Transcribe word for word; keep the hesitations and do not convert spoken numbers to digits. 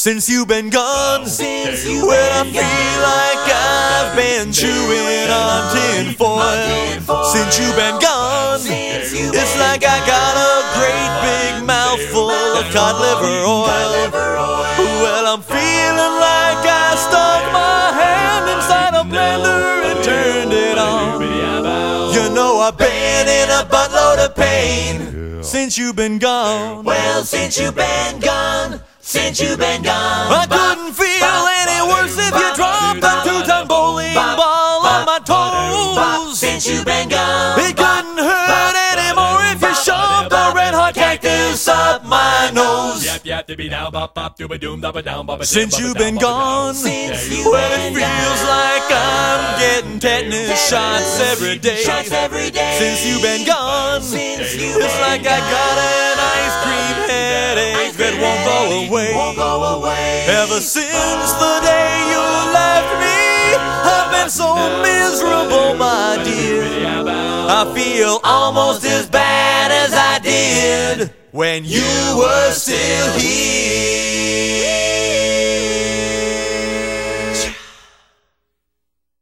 Since you've been gone, Since you've well, I been feel gone. like I've been chewing on tinfoil. Since you've been gone, Since you've it's been like I got a great big mouthful of cod liver oil. Well, I'm feeling like I stuck my hand inside a blender and turned it on. You know I've been in a buttload of pain since you've been gone. Well, since you've been gone, since you've been gone, I couldn't feel any worse if you dropped a two-ton bowling ball on my toes. since you've been gone, It couldn't hurt anymore if you shoved a red-hot cactus up my nose. Since you've been gone, Since you've well, it been feels gone. like I'm getting tetanus shots every day. shots every day. Since you've been gone, Since you've it's been like I got an ice cream headache that won't go away. Won't go away. Ever since the day you left me, I've been so miserable, my dear. I feel almost as bad as I did when you were still here.